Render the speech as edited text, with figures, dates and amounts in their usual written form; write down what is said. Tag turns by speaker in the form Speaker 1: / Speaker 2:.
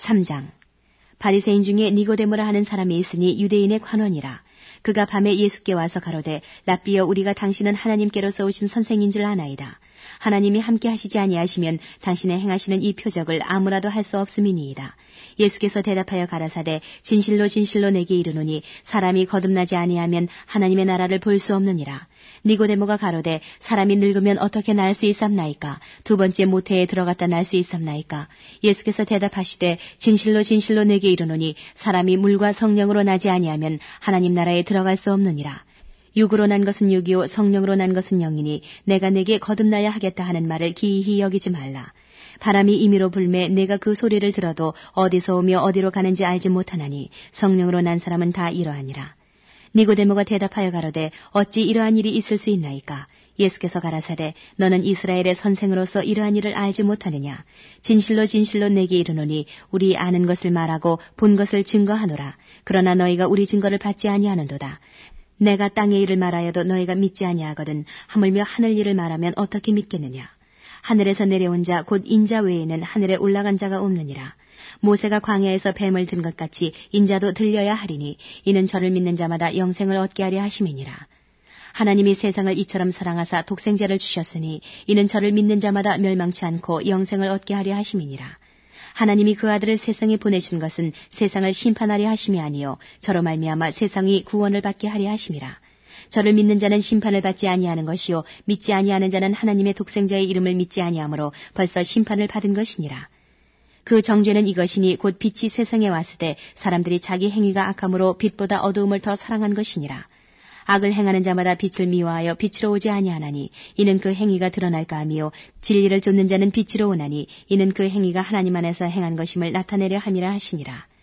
Speaker 1: 3장. 바리새인 중에 니고데모라 하는 사람이 있으니 유대인의 관원이라. 그가 밤에 예수께 와서 가로되 랍비여 우리가 당신은 하나님께로서 오신 선생인 줄 아나이다. 하나님이 함께 하시지 아니하시면 당신의 행하시는 이 표적을 아무라도 할 수 없음이니이다. 예수께서 대답하여 가라사대 진실로 진실로 내게 이르노니 사람이 거듭나지 아니하면 하나님의 나라를 볼 수 없느니라. 니고데모가 가로되 사람이 늙으면 어떻게 날 수 있삼나이까? 두 번째 모태에 들어갔다 날 수 있삼나이까? 예수께서 대답하시되 진실로 진실로 내게 이르노니 사람이 물과 성령으로 나지 아니하면 하나님 나라에 들어갈 수 없느니라. 육으로 난 것은 육이요 성령으로 난 것은 영이니 내가 내게 거듭나야 하겠다 하는 말을 기이히 여기지 말라. 바람이 임의로 불매 내가 그 소리를 들어도 어디서 오며 어디로 가는지 알지 못하나니 성령으로 난 사람은 다 이러하니라. 니고데모가 대답하여 가로되 어찌 이러한 일이 있을 수 있나이까? 예수께서 가라사대 너는 이스라엘의 선생으로서 이러한 일을 알지 못하느냐? 진실로 진실로 내게 이르노니 우리 아는 것을 말하고 본 것을 증거하노라. 그러나 너희가 우리 증거를 받지 아니하는도다. 내가 땅의 일을 말하여도 너희가 믿지 아니하거든 하물며 하늘 일을 말하면 어떻게 믿겠느냐? 하늘에서 내려온 자 곧 인자 외에는 하늘에 올라간 자가 없느니라. 모세가 광야에서 뱀을 든 것 같이 인자도 들려야 하리니 이는 저를 믿는 자마다 영생을 얻게 하려 하심이니라. 하나님이 세상을 이처럼 사랑하사 독생자를 주셨으니 이는 저를 믿는 자마다 멸망치 않고 영생을 얻게 하려 하심이니라. 하나님이 그 아들을 세상에 보내신 것은 세상을 심판하려 하심이 아니요 저로 말미암아 세상이 구원을 받게 하려 하심이라. 저를 믿는 자는 심판을 받지 아니하는 것이요 믿지 아니하는 자는 하나님의 독생자의 이름을 믿지 아니하므로 벌써 심판을 받은 것이니라. 그 정죄는 이것이니 곧 빛이 세상에 왔을 때 사람들이 자기 행위가 악함으로 빛보다 어두움을 더 사랑한 것이니라. 악을 행하는 자마다 빛을 미워하여 빛으로 오지 아니하나니 이는 그 행위가 드러날까 하미요 진리를 좇는 자는 빛으로 오나니 이는 그 행위가 하나님 안에서 행한 것임을 나타내려 함이라 하시니라.